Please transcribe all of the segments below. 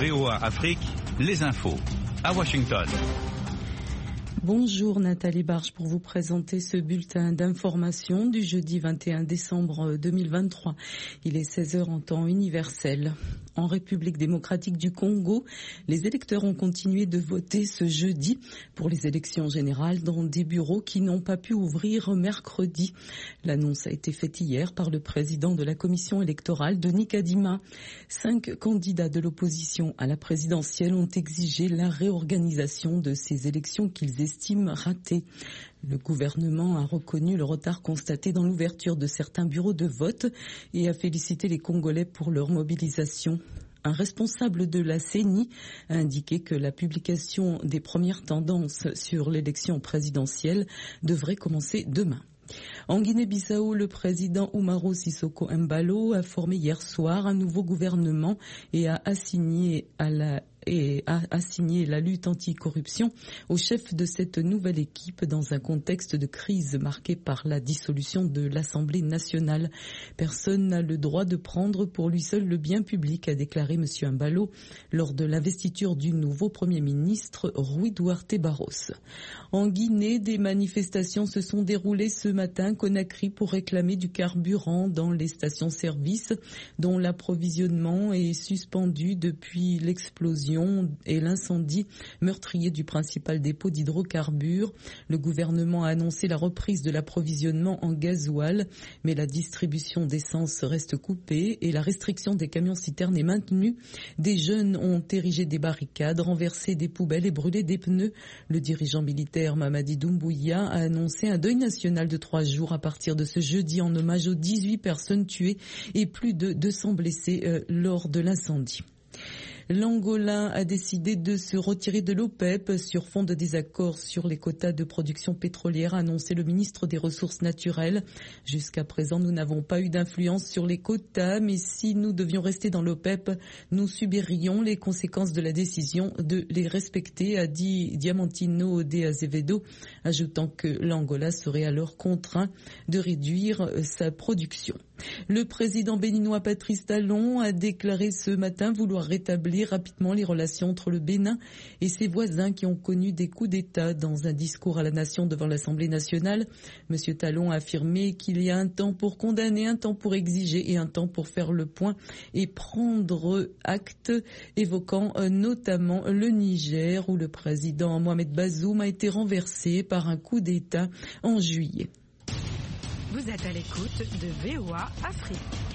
VOA Afrique, les infos. À Washington. Bonjour Nathalie Barge pour vous présenter ce bulletin d'information du jeudi 21 décembre 2023. Il est 16h en temps universel. En République démocratique du Congo, les électeurs ont continué de voter ce jeudi pour les élections générales dans des bureaux qui n'ont pas pu ouvrir mercredi. L'annonce a été faite hier par le président de la commission électorale, Denis Kadima. 5 candidats de l'opposition à la présidentielle ont exigé la réorganisation de ces élections qu'ils estiment ratées. Le gouvernement a reconnu le retard constaté dans l'ouverture de certains bureaux de vote et a félicité les Congolais pour leur mobilisation. Un responsable de la CENI a indiqué que la publication des premières tendances sur l'élection présidentielle devrait commencer demain. En Guinée-Bissau, le président Umaro Sissoko Embalo a formé hier soir un nouveau gouvernement et a assigné la lutte anticorruption au chef de cette nouvelle équipe dans un contexte de crise marqué par la dissolution de l'Assemblée nationale. Personne n'a le droit de prendre pour lui seul le bien public, a déclaré M. Embalo lors de l'investiture du nouveau Premier ministre Rui Duarte Barros. En Guinée, des manifestations se sont déroulées ce matin à Conakry pour réclamer du carburant dans les stations-service dont l'approvisionnement est suspendu depuis l'explosion et l'incendie meurtrier du principal dépôt d'hydrocarbures. Le gouvernement a annoncé la reprise de l'approvisionnement en gasoil, mais la distribution d'essence reste coupée et la restriction des camions-citernes est maintenue. Des jeunes ont érigé des barricades, renversé des poubelles et brûlé des pneus. Le dirigeant militaire Mamadi Doumbouya a annoncé un deuil national de 3 jours à partir de ce jeudi en hommage aux 18 personnes tuées et plus de 200 blessés lors de l'incendie. L'Angola a décidé de se retirer de l'OPEP sur fond de désaccord sur les quotas de production pétrolière, a annoncé le ministre des Ressources naturelles. Jusqu'à présent, nous n'avons pas eu d'influence sur les quotas, mais si nous devions rester dans l'OPEP, nous subirions les conséquences de la décision de les respecter, a dit Diamantino de Azevedo, ajoutant que l'Angola serait alors contraint de réduire sa production. Le président béninois Patrice Talon a déclaré ce matin vouloir rétablir rapidement les relations entre le Bénin et ses voisins qui ont connu des coups d'État. Dans un discours à la nation devant l'Assemblée nationale, M. Talon a affirmé qu'il y a un temps pour condamner, un temps pour exiger et un temps pour faire le point et prendre acte, évoquant notamment le Niger où le président Mohamed Bazoum a été renversé par un coup d'État en juillet. Vous êtes à l'écoute de VOA Afrique.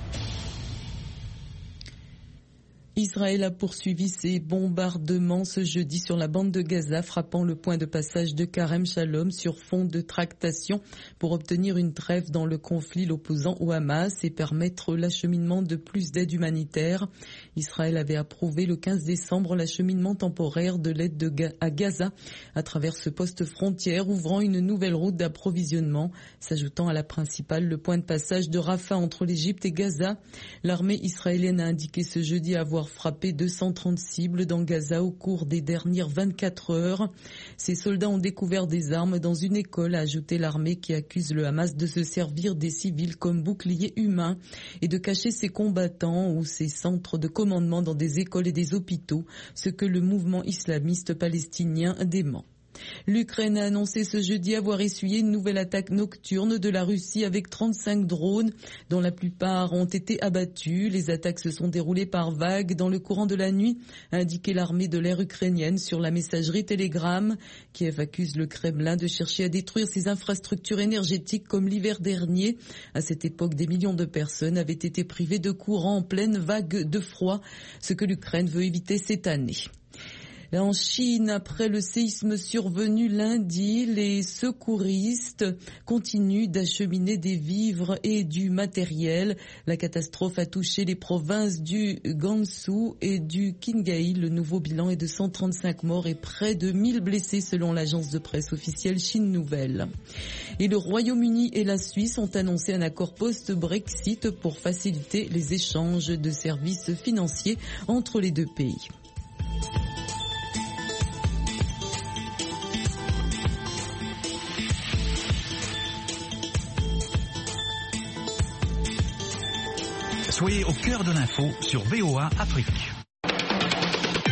Israël a poursuivi ses bombardements ce jeudi sur la bande de Gaza, frappant le point de passage de Karem Shalom sur fond de tractation pour obtenir une trêve dans le conflit l'opposant au Hamas et permettre l'acheminement de plus d'aide humanitaire. Israël avait approuvé le 15 décembre l'acheminement temporaire de l'aide à Gaza à travers ce poste frontière, ouvrant une nouvelle route d'approvisionnement, s'ajoutant à la principale, le point de passage de Rafah entre l'Égypte et Gaza. L'armée israélienne a indiqué ce jeudi avoir frappé 230 cibles dans Gaza au cours des dernières 24 heures. Ces soldats ont découvert des armes dans une école, a ajouté l'armée qui accuse le Hamas de se servir des civils comme boucliers humains et de cacher ses combattants ou ses centres de commandement dans des écoles et des hôpitaux, ce que le mouvement islamiste palestinien dément. L'Ukraine a annoncé ce jeudi avoir essuyé une nouvelle attaque nocturne de la Russie avec 35 drones, dont la plupart ont été abattus. Les attaques se sont déroulées par vagues dans le courant de la nuit, a indiqué l'armée de l'air ukrainienne sur la messagerie Telegram. Kiev accuse le Kremlin de chercher à détruire ses infrastructures énergétiques comme l'hiver dernier. À cette époque, des millions de personnes avaient été privées de courant en pleine vague de froid, ce que l'Ukraine veut éviter cette année. En Chine, après le séisme survenu lundi, les secouristes continuent d'acheminer des vivres et du matériel. La catastrophe a touché les provinces du Gansu et du Qinghai. Le nouveau bilan est de 135 morts et près de 1000 blessés selon l'agence de presse officielle Chine Nouvelle. Et le Royaume-Uni et la Suisse ont annoncé un accord post-Brexit pour faciliter les échanges de services financiers entre les deux pays. Soyez au cœur de l'info sur VOA Afrique.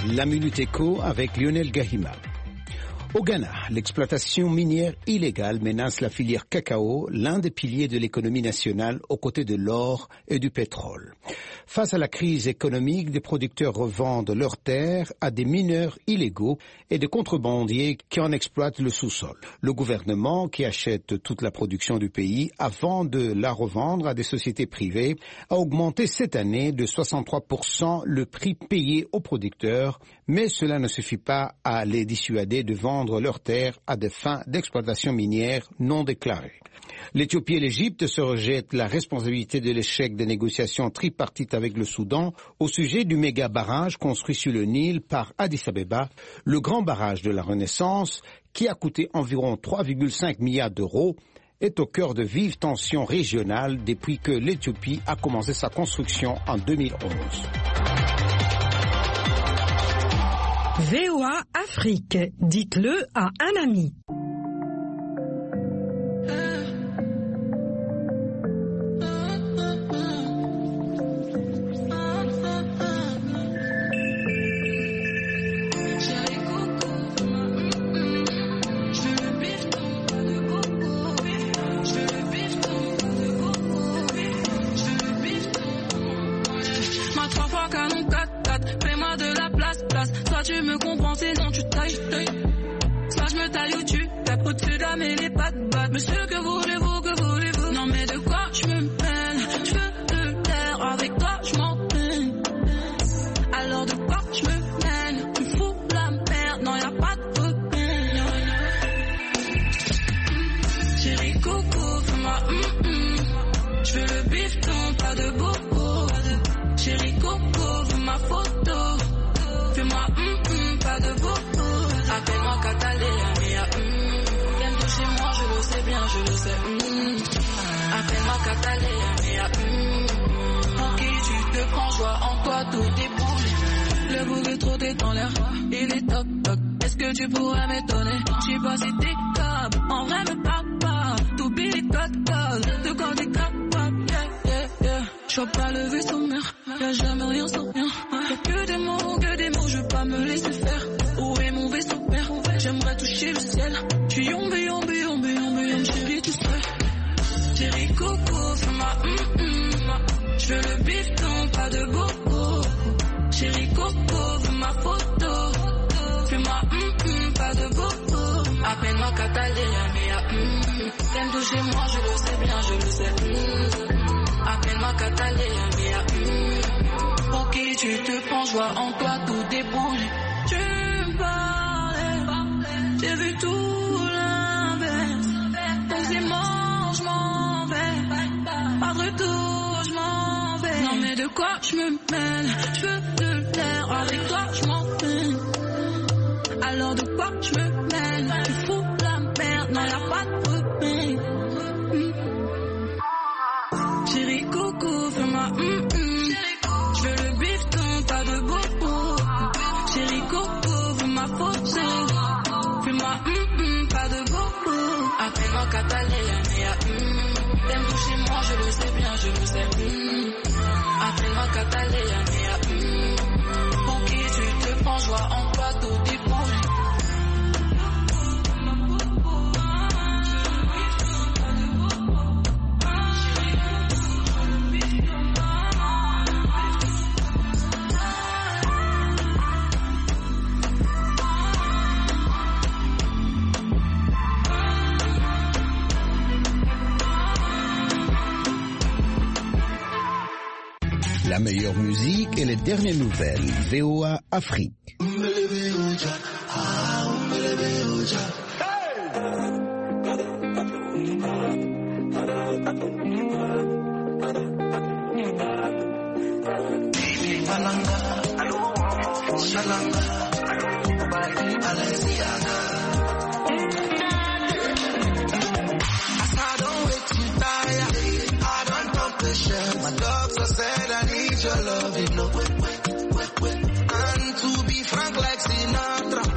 La Minute Éco avec Lionel Gahima. Au Ghana, l'exploitation minière illégale menace la filière cacao, l'un des piliers de l'économie nationale aux côtés de l'or et du pétrole. Face à la crise économique, des producteurs revendent leurs terres à des mineurs illégaux et des contrebandiers qui en exploitent le sous-sol. Le gouvernement, qui achète toute la production du pays avant de la revendre à des sociétés privées, a augmenté cette année de 63% le prix payé aux producteurs, mais cela ne suffit pas à les dissuader de vendre leurs terres à des fins d'exploitation minière non déclarées. L'Éthiopie et l'Égypte se rejettent la responsabilité de l'échec des négociations tripartites avec le Soudan au sujet du méga barrage construit sur le Nil par Addis Abeba, le grand barrage de la Renaissance qui a coûté environ 3,5 milliards d'euros, est au cœur de vives tensions régionales depuis que l'Éthiopie a commencé sa construction en 2011. VOA Afrique, dites-le à un ami. Tu me comprends, sinon tu tailles. Soit je me taille ou tu tapes au-dessus de la mêlée, pas de batte. Monsieur, que voulez-vous? Non mais de quoi je me mêle? Je veux de l'air, avec toi je m'en peine. Alors de quoi je me mêle? Tu fous la merde, non y'a pas de repère. Chérie coco, fais-moi je veux le bifton, pas de bobo. Chérie coco, fais ma photo. Fais-moi pas de beau. Appelle-moi Catalina, mia. Viens de chez moi, je le sais bien, je le sais. Appelle-moi Catalina, mia. Pour qui tu te prends, joie en toi, tout déboule. Le bouc est trop dans l'air, il est toc toc. Est-ce que tu pourrais m'étonner? Je sais pas si t'es capable, en vrai me parle pas. Tout billet code, de quand t'es capable, yeah. J'vois pas le vaisseau mère, y'a jamais rien sans rien. Y'a que des mots, je veux pas me laisser faire. Où est mon vaisseau père? J'aimerais toucher le ciel. J'suis yombe, chérie, tu sais. Chérie coco, fais-moi j'veux le bifton, pas de bobo. Chérie coco, fais ma photo. Fais-moi pas de bobo. Appelle-moi Catalina, mia. T'aimes toucher moi, je le sais bien, je le sais. Appelle-moi Catalina, mia. Pour qui tu te prends, joie en toi, tout déboule. Tu me parlais, j'ai vu tout l'inverse. Donc c'est mort, je m'en vais. Pas de retour, je m'en vais. Non mais de quoi je me mêle? Je veux de l'air, avec toi je m'en peine. Alors de quoi je me mêle? Tu fous la merde, non y'a pas de repère. Chérie coco, fais-moi je veux le bifton, pas de bobo. Chérie coco, fais ma photo. Fais-moi pas de bobo. Appelle-moi Catalina, mia. T'aimes toucher moi, je le sais bien, je le sais. Appelle-moi Catalina, mia. Pour qui tu te prends, joie en toi, tout déboule. La meilleure musique et les dernières nouvelles. VOA Afrique. My doctor said I need your love, you know. And to be frank like Sinatra,